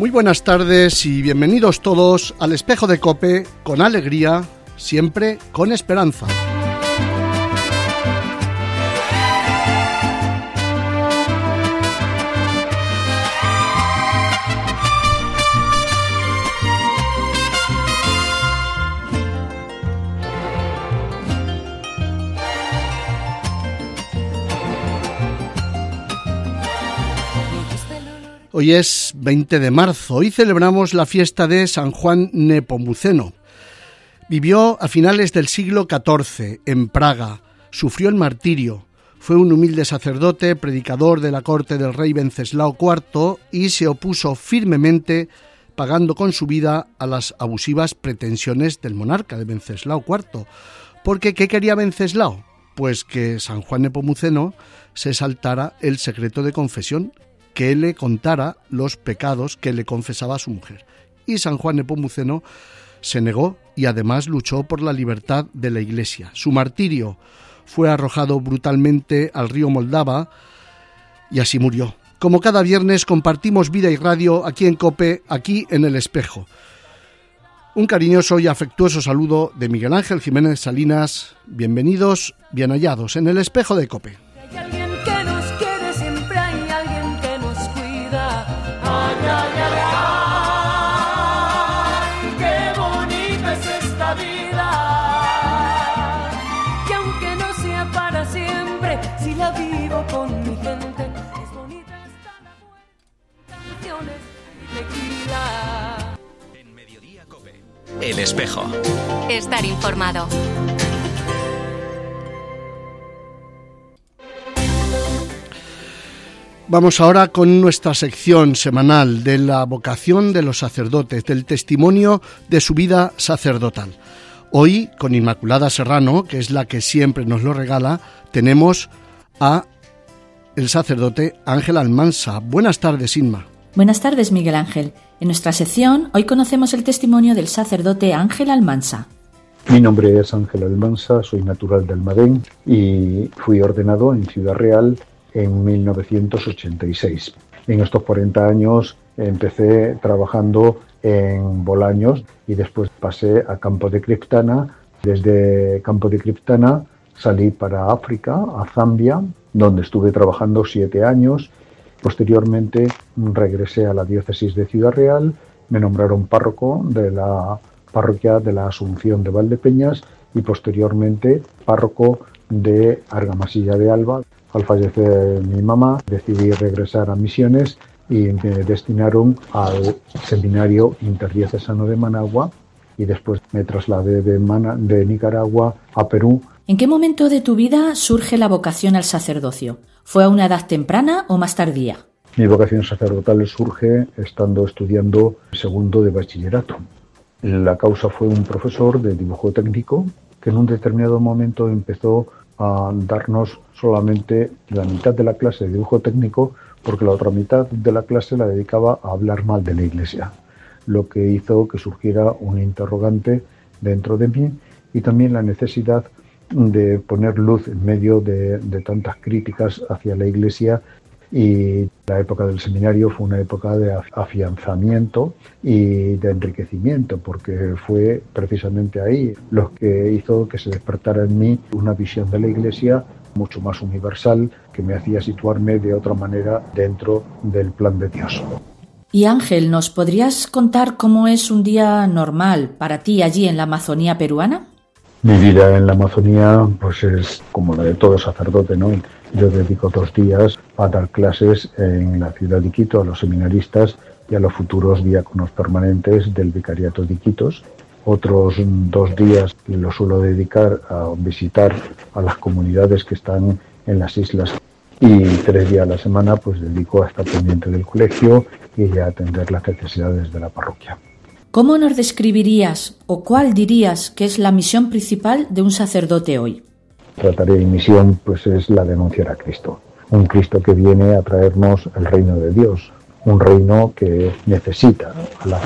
Muy buenas tardes y bienvenidos todos al Espejo de COPE, con alegría, siempre con esperanza. Hoy es 20 de marzo, hoy celebramos la fiesta de San Juan Nepomuceno. Vivió a finales del siglo XIV en Praga, sufrió el martirio, fue un humilde sacerdote, predicador de la corte del rey Wenceslao IV y se opuso firmemente, pagando con su vida, a las abusivas pretensiones del monarca de Wenceslao IV. Porque, ¿qué quería Wenceslao? Pues que San Juan Nepomuceno se saltara el secreto de confesión, que le contara los pecados que le confesaba a su mujer. Y San Juan Nepomuceno se negó y además luchó por la libertad de la Iglesia. Su martirio fue arrojado brutalmente al río Moldava y así murió. Como cada viernes compartimos vida y radio aquí en COPE, aquí en El Espejo. Un cariñoso y afectuoso saludo de Miguel Ángel Jiménez Salinas. Bienvenidos, bien hallados en El Espejo de COPE. El Espejo. Estar informado. Vamos ahora con nuestra sección semanal de la vocación de los sacerdotes, del testimonio de su vida sacerdotal. Hoy, con Inmaculada Serrano, que es la que siempre nos lo regala, tenemos a el sacerdote Ángel Almansa. Buenas tardes, Inma. Buenas tardes, Miguel Ángel. En nuestra sección, hoy conocemos el testimonio del sacerdote Ángel Almansa. Mi nombre es Ángel Almansa, soy natural de Almadén y fui ordenado en Ciudad Real en 1986. En estos 40 años empecé trabajando en Bolaños y después pasé a Campo de Criptana. Desde Campo de Criptana salí para África, a Zambia, donde estuve trabajando 7 años. Posteriormente regresé a la diócesis de Ciudad Real, me nombraron párroco de la parroquia de la Asunción de Valdepeñas y posteriormente párroco de Argamasilla de Alba. Al fallecer mi mamá decidí regresar a Misiones y me destinaron al Seminario Interdiocesano de Managua y después me trasladé de Nicaragua a Perú. ¿En qué momento de tu vida surge la vocación al sacerdocio? ¿Fue a una edad temprana o más tardía? Mi vocación sacerdotal surge estando estudiando segundo de bachillerato. La causa fue un profesor de dibujo técnico que en un determinado momento empezó a darnos solamente la mitad de la clase de dibujo técnico porque la otra mitad de la clase la dedicaba a hablar mal de la Iglesia, lo que hizo que surgiera un interrogante dentro de mí y también la necesidad de poner luz en medio de tantas críticas hacia la Iglesia. Y la época del seminario fue una época de afianzamiento y de enriquecimiento, porque fue precisamente ahí lo que hizo que se despertara en mí una visión de la Iglesia mucho más universal, que me hacía situarme de otra manera dentro del plan de Dios. Y Ángel, ¿nos podrías contar cómo es un día normal para ti allí en la Amazonía peruana? Mi vida en la Amazonía pues es como la de todo sacerdote, ¿no? Yo dedico 2 días a dar clases en la ciudad de Quito a los seminaristas y a los futuros diáconos permanentes del Vicariato de Iquitos. Otros 2 días los suelo dedicar a visitar a las comunidades que están en las islas y 3 días a la semana pues dedico a estar pendiente del colegio y a atender las necesidades de la parroquia. ¿Cómo nos describirías o cuál dirías que es la misión principal de un sacerdote hoy? La tarea y misión pues es la de anunciar a Cristo. Un Cristo que viene a traernos el reino de Dios. Un reino que necesita a la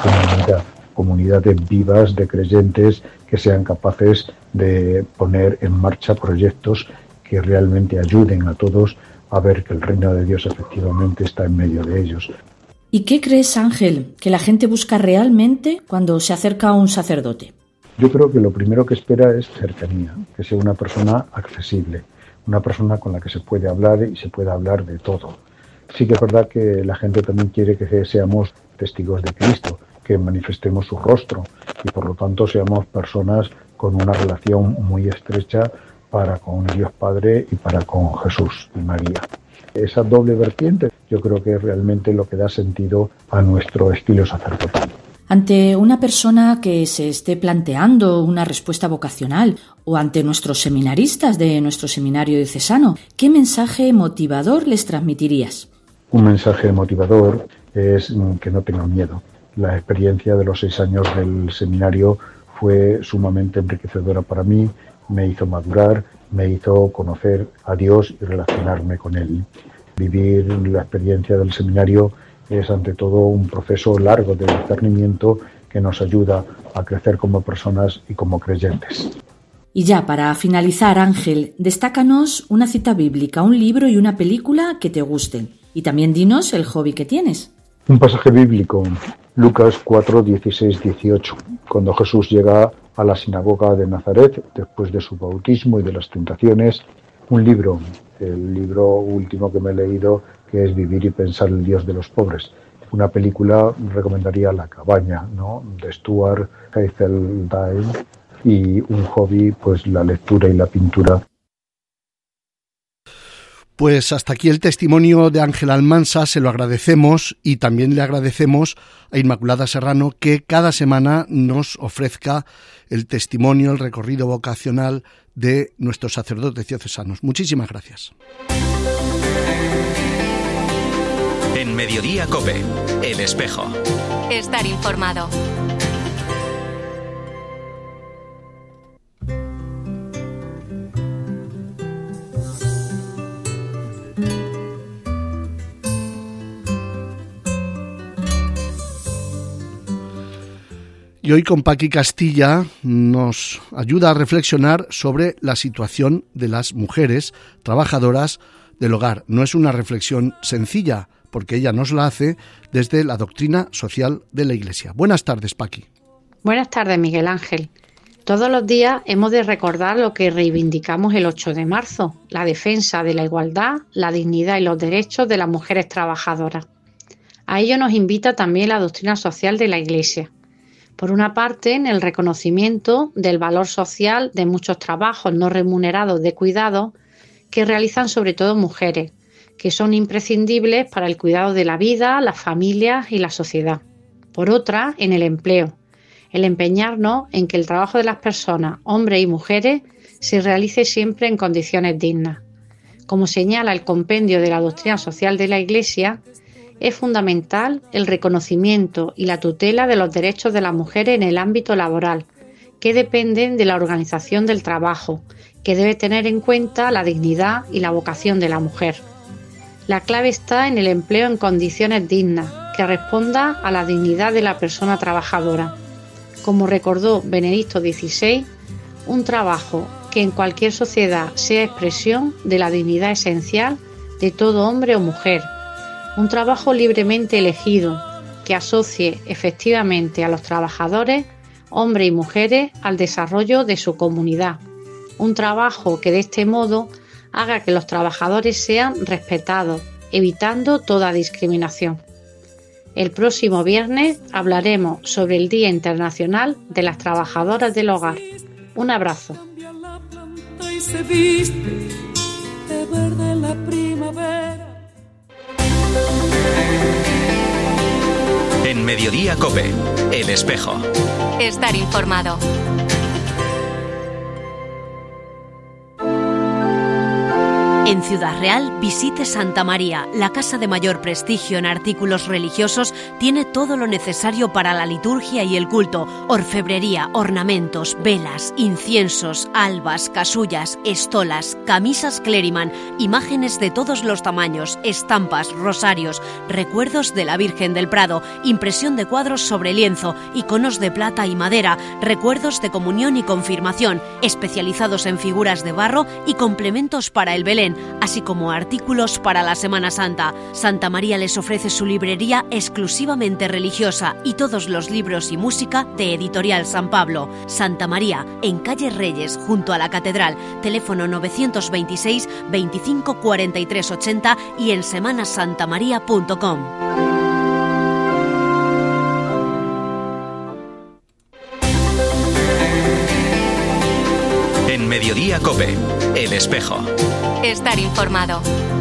comunidades vivas de creyentes que sean capaces de poner en marcha proyectos que realmente ayuden a todos a ver que el reino de Dios efectivamente está en medio de ellos. ¿Y qué crees, Ángel, que la gente busca realmente cuando se acerca a un sacerdote? Yo creo que lo primero que espera es cercanía, que sea una persona accesible, una persona con la que se puede hablar y se puede hablar de todo. Sí que es verdad que la gente también quiere que seamos testigos de Cristo, que manifestemos su rostro y por lo tanto seamos personas con una relación muy estrecha para con Dios Padre y para con Jesús y María. Esa doble vertiente yo creo que es realmente lo que da sentido a nuestro estilo sacerdotal. Ante una persona que se esté planteando una respuesta vocacional o ante nuestros seminaristas de nuestro seminario diocesano, ¿qué mensaje motivador les transmitirías? Un mensaje motivador es que no tengan miedo. La experiencia de los 6 años del seminario fue sumamente enriquecedora para mí, me hizo madurar, me hizo conocer a Dios y relacionarme con Él. Vivir la experiencia del seminario es ante todo un proceso largo de discernimiento que nos ayuda a crecer como personas y como creyentes. Y ya para finalizar, Ángel, destácanos una cita bíblica, un libro y una película que te gusten. Y también dinos el hobby que tienes. Un pasaje bíblico, Lucas 4, 16, 18. Cuando Jesús llega a la sinagoga de Nazaret, después de su bautismo y de las tentaciones, un libro, el libro último que me he leído, que es Vivir y pensar el Dios de los pobres. Una película, recomendaría La cabaña, ¿no?, de Stuart Haseltine, y un hobby, pues la lectura y la pintura. Pues hasta aquí el testimonio de Ángel Almansa, se lo agradecemos y también le agradecemos a Inmaculada Serrano que cada semana nos ofrezca el testimonio, el recorrido vocacional de nuestros sacerdotes diocesanos. Muchísimas gracias. En Mediodía COPE, El Espejo. Estar informado. Y hoy con Paqui Castilla nos ayuda a reflexionar sobre la situación de las mujeres trabajadoras del hogar. No es una reflexión sencilla, porque ella nos la hace desde la doctrina social de la Iglesia. Buenas tardes, Paqui. Buenas tardes, Miguel Ángel. Todos los días hemos de recordar lo que reivindicamos el 8 de marzo, la defensa de la igualdad, la dignidad y los derechos de las mujeres trabajadoras. A ello nos invita también la doctrina social de la Iglesia. Por una parte, en el reconocimiento del valor social de muchos trabajos no remunerados de cuidado que realizan sobre todo mujeres, que son imprescindibles para el cuidado de la vida, las familias y la sociedad. Por otra, en el empleo, el empeñarnos en que el trabajo de las personas, hombres y mujeres, se realice siempre en condiciones dignas. Como señala el compendio de la doctrina social de la Iglesia, es fundamental el reconocimiento y la tutela de los derechos de las mujeres en el ámbito laboral, que dependen de la organización del trabajo, que debe tener en cuenta la dignidad y la vocación de la mujer. La clave está en el empleo en condiciones dignas, que responda a la dignidad de la persona trabajadora. Como recordó Benedicto XVI, un trabajo que en cualquier sociedad sea expresión de la dignidad esencial de todo hombre o mujer. Un trabajo libremente elegido, que asocie efectivamente a los trabajadores, hombres y mujeres, al desarrollo de su comunidad. Un trabajo que de este modo haga que los trabajadores sean respetados, evitando toda discriminación. El próximo viernes hablaremos sobre el Día Internacional de las Trabajadoras del Hogar. Un abrazo. En Mediodía COPE, El Espejo. Estar informado. En Ciudad Real, visite Santa María. La casa de mayor prestigio en artículos religiosos tiene todo lo necesario para la liturgia y el culto. Orfebrería, ornamentos, velas, inciensos, albas, casullas, estolas, camisas Cleriman, imágenes de todos los tamaños, estampas, rosarios, recuerdos de la Virgen del Prado, impresión de cuadros sobre lienzo, iconos de plata y madera, recuerdos de comunión y confirmación, especializados en figuras de barro y complementos para el Belén. así como artículos para la Semana Santa. Santa María les ofrece su librería exclusivamente religiosa y todos los libros y música de Editorial San Pablo. Santa María, en calle Reyes, junto a la Catedral, teléfono 926 25 43 80 y en semanasantamaria.com. En Mediodía COPE, El Espejo. Estar informado.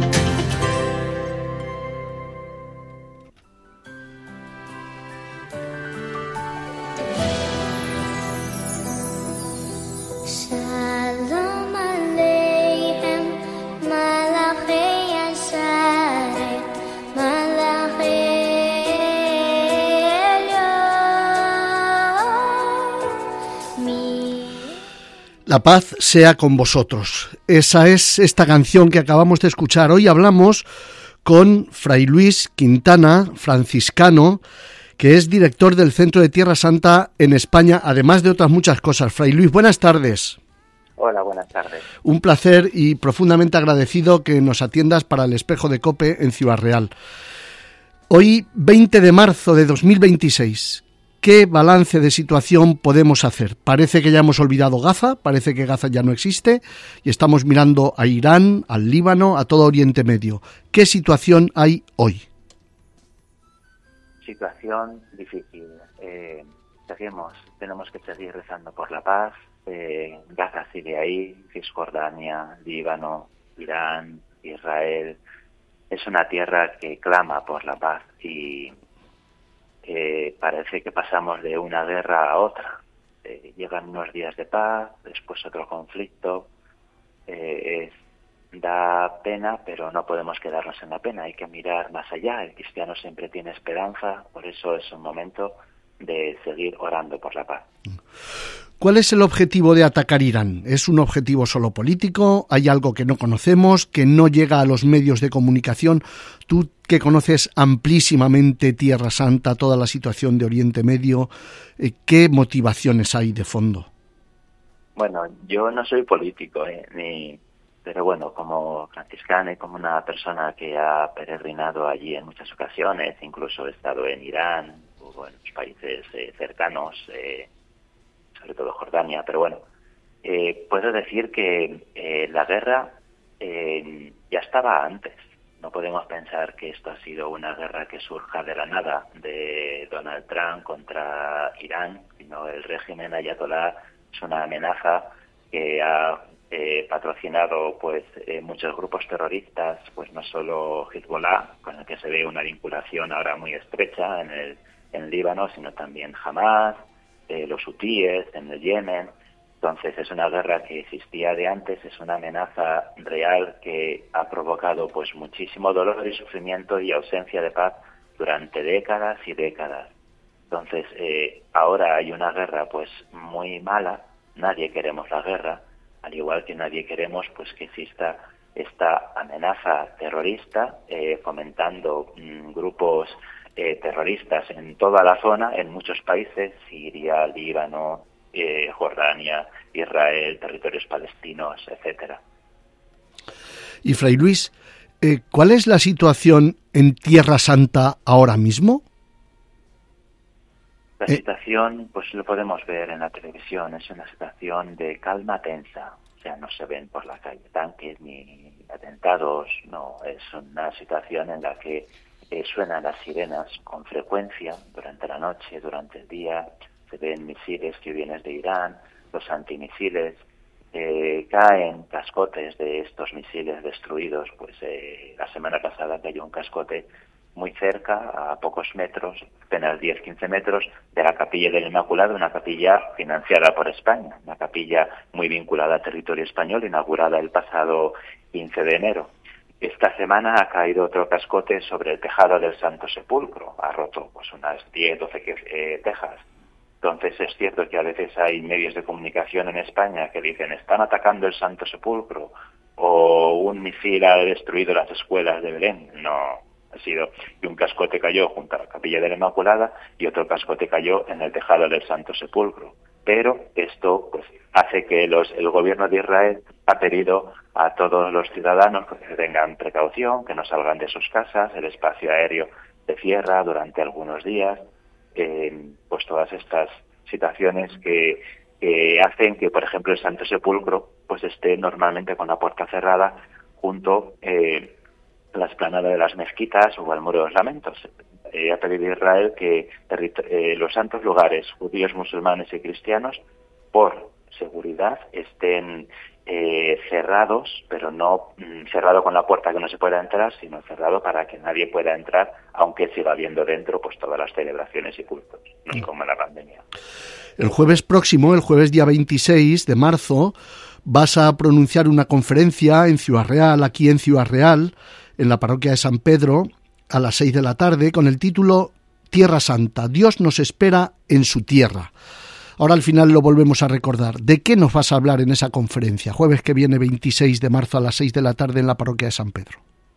La paz sea con vosotros. Esa es esta canción que acabamos de escuchar. Hoy hablamos con Fray Luis Quintana, franciscano, que es director del Centro de Tierra Santa en España, además de otras muchas cosas. Fray Luis, buenas tardes. Hola, buenas tardes. Un placer y profundamente agradecido que nos atiendas para el Espejo de COPE en Ciudad Real. Hoy, 20 de marzo de 2026. ¿Qué balance de situación podemos hacer? Parece que ya hemos olvidado Gaza, parece que Gaza ya no existe y estamos mirando a Irán, al Líbano, a todo Oriente Medio. ¿Qué situación hay hoy? Situación difícil. Tenemos que seguir rezando por la paz. Gaza sigue ahí, Cisjordania, Líbano, Irán, Israel. Es una tierra que clama por la paz y parece que pasamos de una guerra a otra. Llegan unos días de paz, después otro conflicto. Da pena, pero no podemos quedarnos en la pena. Hay que mirar más allá. El cristiano siempre tiene esperanza, por eso es un momento de seguir orando por la paz. ¿Cuál es el objetivo de atacar Irán? ¿Es un objetivo solo político? ¿Hay algo que no conocemos, que no llega a los medios de comunicación? Tú que conoces amplísimamente Tierra Santa, toda la situación de Oriente Medio, ¿qué motivaciones hay de fondo? Bueno, yo no soy político, pero bueno, como franciscano y como una persona que ha peregrinado allí en muchas ocasiones, incluso he estado en Irán o en los países cercanos, sobre todo Jordania, pero bueno, puedo decir que la guerra ya estaba antes. No podemos pensar que esto ha sido una guerra que surja de la nada de Donald Trump contra Irán, sino el régimen ayatolá es una amenaza que ha patrocinado pues muchos grupos terroristas, pues no solo Hezbollah, con el que se ve una vinculación ahora muy estrecha en Líbano, sino también Hamas, los hutíes en el Yemen. Entonces es una guerra que existía de antes, es una amenaza real que ha provocado pues muchísimo dolor y sufrimiento y ausencia de paz durante décadas y décadas. Entonces ahora hay una guerra pues muy mala, nadie queremos la guerra, al igual que nadie queremos pues que exista esta amenaza terrorista fomentando grupos terroristas en toda la zona, en muchos países, Siria, Líbano, Jordania, Israel, territorios palestinos, etcétera. Y Fray Luis, ¿cuál es la situación en Tierra Santa ahora mismo? La situación, pues lo podemos ver en la televisión, es una situación de calma tensa. O sea, no se ven por la calle tanques ni atentados, no, es una situación en la que suenan las sirenas con frecuencia durante la noche, durante el día, se ven misiles que vienen de Irán, los antimisiles, caen cascotes de estos misiles destruidos, pues la semana pasada cayó un cascote muy cerca, a pocos metros, apenas 10-15 metros, de la Capilla del Inmaculado, una capilla financiada por España, una capilla muy vinculada al territorio español, inaugurada el pasado 15 de enero. Esta semana ha caído otro cascote sobre el tejado del Santo Sepulcro, ha roto pues unas 10-12 tejas. Entonces es cierto que a veces hay medios de comunicación en España que dicen están atacando el Santo Sepulcro o un misil ha destruido las escuelas de Belén. No, ha sido que un cascote cayó junto a la Capilla de la Inmaculada y otro cascote cayó en el tejado del Santo Sepulcro. pero esto pues hace que el gobierno de Israel ha pedido a todos los ciudadanos que tengan precaución, que no salgan de sus casas, el espacio aéreo se cierra durante algunos días, pues todas estas situaciones que hacen que, por ejemplo, el Santo Sepulcro pues esté normalmente con la puerta cerrada junto a la explanada de las mezquitas o al Muro de los Lamentos. Ha pedido Israel que los santos lugares judíos, musulmanes y cristianos, por seguridad, estén cerrados, pero no cerrado con la puerta que no se pueda entrar, sino cerrado para que nadie pueda entrar, aunque siga habiendo dentro pues todas las celebraciones y cultos, no es como en la pandemia. El jueves próximo, el jueves día 26 de marzo, vas a pronunciar una conferencia en Ciudad Real, aquí en Ciudad Real, en la parroquia de San Pedro, a las 6 de la tarde, con el título Tierra Santa, Dios nos espera en su tierra. Ahora al final lo volvemos a recordar. ¿De qué nos vas a hablar en esa conferencia? Jueves que viene, 26 de marzo a las 6 de la tarde en la parroquia de San Pedro.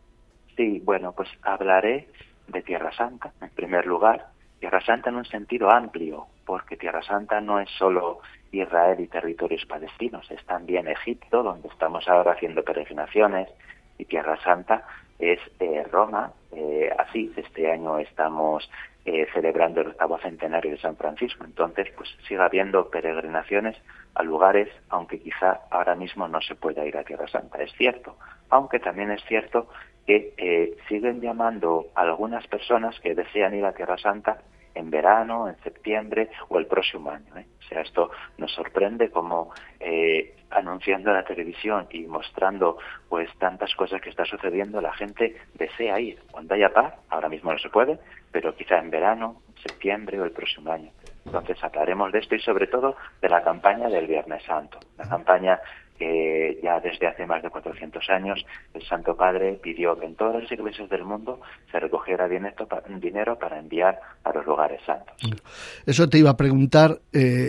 Sí, bueno, pues hablaré de Tierra Santa, en primer lugar. Tierra Santa en un sentido amplio, porque Tierra Santa no es solo Israel y territorios palestinos, es también Egipto, donde estamos ahora haciendo peregrinaciones, y Tierra Santa es Roma. Así, este año estamos celebrando el 8º centenario de San Francisco, entonces pues sigue habiendo peregrinaciones a lugares, aunque quizá ahora mismo no se pueda ir a Tierra Santa, es cierto, aunque también es cierto que siguen llamando a algunas personas que desean ir a Tierra Santa en verano, en septiembre o el próximo año. O sea, esto nos sorprende como anunciando en la televisión y mostrando pues tantas cosas que está sucediendo, la gente desea ir. Cuando haya paz, ahora mismo no se puede, pero quizá en verano, septiembre o el próximo año. Entonces hablaremos de esto y sobre todo de la campaña del Viernes Santo, la campaña que ya desde hace más de 400 años el Santo Padre pidió que en todas las iglesias del mundo se recogiera dinero para enviar a los lugares santos. Eso te iba a preguntar,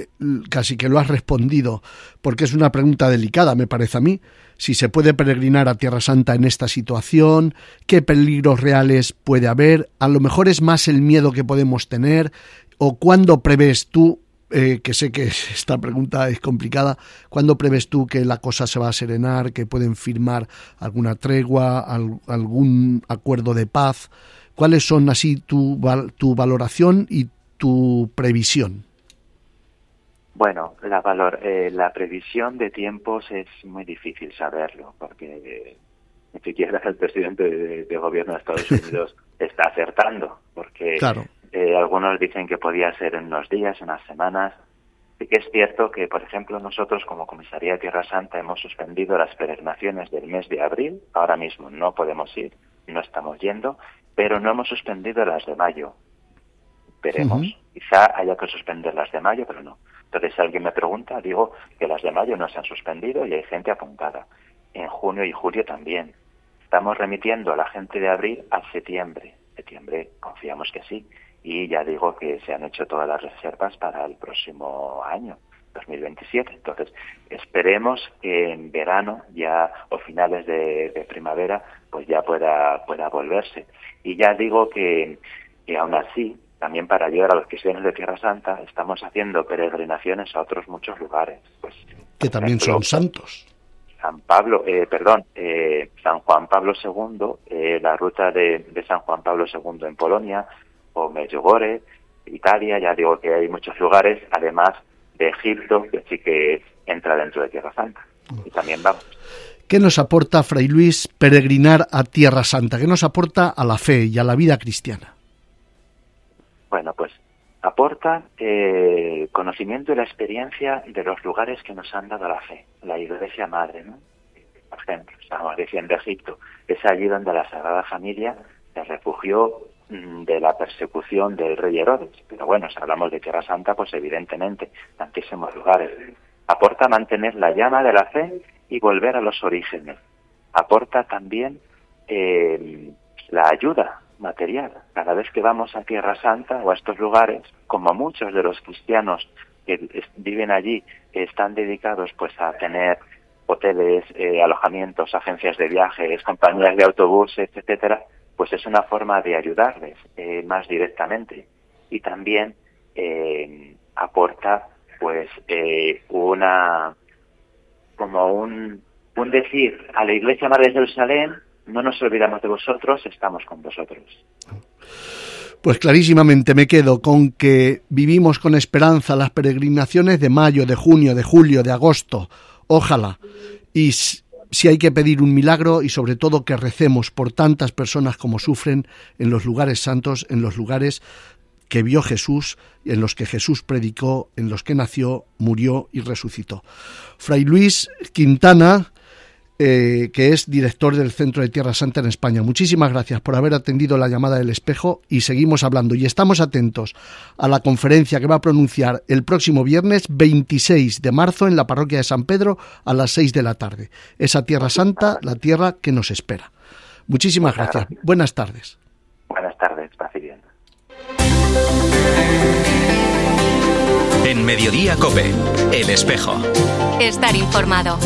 casi que lo has respondido, porque es una pregunta delicada, me parece a mí. Si se puede peregrinar a Tierra Santa en esta situación, qué peligros reales puede haber, a lo mejor es más el miedo que podemos tener, o cuándo prevés tú, que sé que esta pregunta es complicada, ¿cuándo prevés tú que la cosa se va a serenar, que pueden firmar alguna tregua, algún acuerdo de paz? ¿Cuáles son así tu valoración y tu previsión? Bueno, la previsión de tiempos es muy difícil saberlo, porque ni siquiera el presidente de gobierno de Estados Unidos está acertando, porque claro. Algunos dicen que podía ser en unos días, unas semanas. Sí que es cierto que, por ejemplo, nosotros como Comisaría de Tierra Santa hemos suspendido las peregrinaciones del mes de abril. Ahora mismo no podemos ir, no estamos yendo, pero no hemos suspendido las de mayo. Veremos. Quizá haya que suspender las de mayo, pero no. Entonces, si alguien me pregunta, digo que las de mayo no se han suspendido y hay gente apuntada. En junio y julio también. Estamos remitiendo a la gente de abril a septiembre. Septiembre, confiamos que sí. Y ya digo que se han hecho todas las reservas para el próximo año, 2027. Entonces, esperemos que en verano ya o finales de primavera pues ya pueda volverse. Y ya digo que aún así, también para ayudar a los cristianos de Tierra Santa, estamos haciendo peregrinaciones a otros muchos lugares. Pues, que también son santos. San Juan Pablo II, la ruta de San Juan Pablo II en Polonia, o Medjugorje, Italia, ya digo que hay muchos lugares, además de Egipto, que sí que entra dentro de Tierra Santa. Y también vamos. ¿Qué nos aporta, Fray Luis, peregrinar a Tierra Santa? ¿Qué nos aporta a la fe y a la vida cristiana? Bueno, pues aporta conocimiento y la experiencia de los lugares que nos han dado la fe. La Iglesia Madre, ¿no? Por ejemplo, estamos diciendo Egipto, es allí donde la Sagrada Familia se refugió de la persecución del rey Herodes. Pero bueno, si hablamos de Tierra Santa, pues evidentemente, tantísimos lugares. Aporta mantener la llama de la fe y volver a los orígenes. Aporta también la ayuda material. Cada vez que vamos a Tierra Santa o a estos lugares, como muchos de los cristianos que viven allí están dedicados pues a tener hoteles, alojamientos, agencias de viajes, compañías de autobuses, etcétera, pues es una forma de ayudarles más directamente. Y también aporta pues un decir a la Iglesia Madre de Jerusalén: no nos olvidamos de vosotros, estamos con vosotros. Pues clarísimamente me quedo con que vivimos con esperanza las peregrinaciones de mayo, de junio, de julio, de agosto. Ojalá. Y si hay que pedir un milagro, y sobre todo que recemos por tantas personas como sufren en los lugares santos, en los lugares que vio Jesús, en los que Jesús predicó, en los que nació, murió y resucitó. Fray Luis Quintana, que es director del Centro de Tierra Santa en España, muchísimas gracias por haber atendido la llamada del Espejo, y seguimos hablando y estamos atentos a la conferencia que va a pronunciar el próximo viernes 26 de marzo en la parroquia de San Pedro a las 6 de la tarde. Esa Tierra Santa, la tierra que nos espera. Muchísimas gracias. Buenas tardes. Buenas tardes, paz y bien. En Mediodía COPE, El Espejo. Estar informado.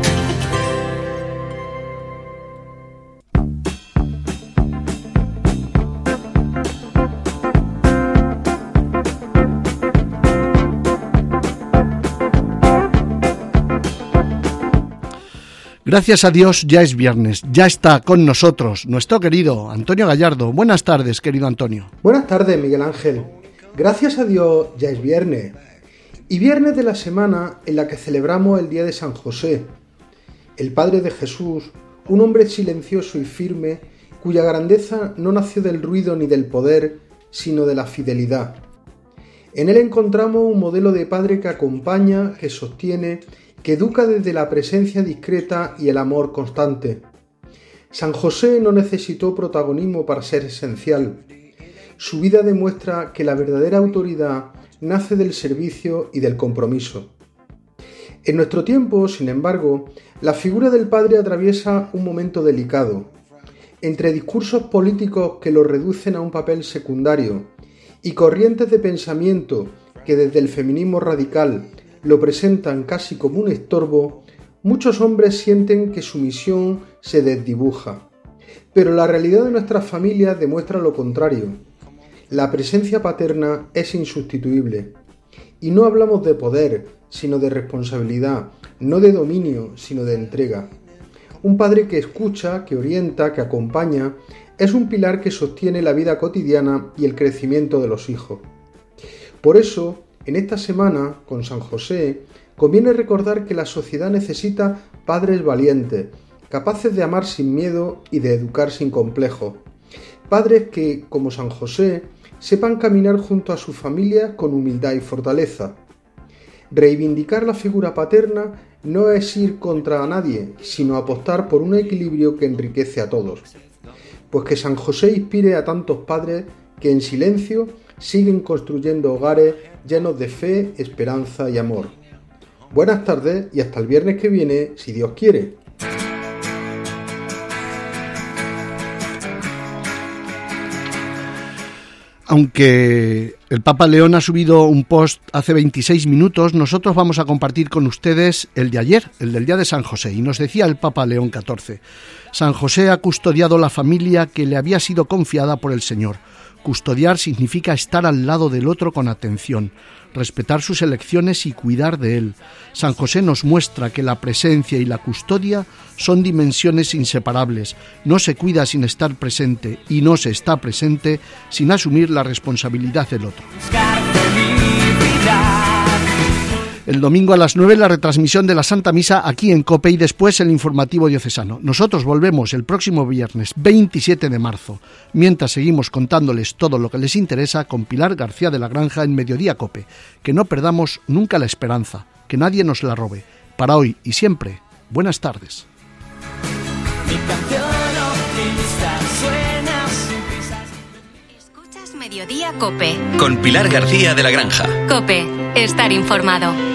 Gracias a Dios ya es viernes, ya está con nosotros nuestro querido Antonio Gallardo. Buenas tardes, querido Antonio. Buenas tardes, Miguel Ángel. Gracias a Dios ya es viernes. Y viernes de la semana en la que celebramos el día de San José, el Padre de Jesús, un hombre silencioso y firme, cuya grandeza no nació del ruido ni del poder, sino de la fidelidad. En él encontramos un modelo de padre que acompaña, que sostiene, que educa desde la presencia discreta y el amor constante. San José no necesitó protagonismo para ser esencial. Su vida demuestra que la verdadera autoridad nace del servicio y del compromiso. En nuestro tiempo, sin embargo, la figura del padre atraviesa un momento delicado. Entre discursos políticos que lo reducen a un papel secundario y corrientes de pensamiento que desde el feminismo radical lo presentan casi como un estorbo, muchos hombres sienten que su misión se desdibuja. Pero la realidad de nuestras familias demuestra lo contrario. La presencia paterna es insustituible. Y no hablamos de poder, sino de responsabilidad, no de dominio, sino de entrega. Un padre que escucha, que orienta, que acompaña, es un pilar que sostiene la vida cotidiana y el crecimiento de los hijos. Por eso, en esta semana, con San José, conviene recordar que la sociedad necesita padres valientes, capaces de amar sin miedo y de educar sin complejo. Padres que, como San José, sepan caminar junto a su familia con humildad y fortaleza. Reivindicar la figura paterna no es ir contra nadie, sino apostar por un equilibrio que enriquece a todos. Pues que San José inspire a tantos padres que en silencio siguen construyendo hogares llenos de fe, esperanza y amor. Buenas tardes y hasta el viernes que viene, si Dios quiere. Aunque el Papa León ha subido un post hace 26 minutos, nosotros vamos a compartir con ustedes el de ayer, el del día de San José. Y nos decía el Papa León XIV, San José ha custodiado la familia que le había sido confiada por el Señor. Custodiar significa estar al lado del otro con atención, respetar sus elecciones y cuidar de él. San José nos muestra que la presencia y la custodia son dimensiones inseparables. No se cuida sin estar presente y no se está presente sin asumir la responsabilidad del otro. El domingo a las 9 la retransmisión de la Santa Misa aquí en COPE y después el informativo diocesano. Nosotros volvemos el próximo viernes 27 de marzo, mientras seguimos contándoles todo lo que les interesa con Pilar García de la Granja en Mediodía COPE. Que no perdamos nunca la esperanza, que nadie nos la robe. Para hoy y siempre, buenas tardes. Escuchas Mediodía COPE. Con Pilar García de la Granja. COPE. Estar informado.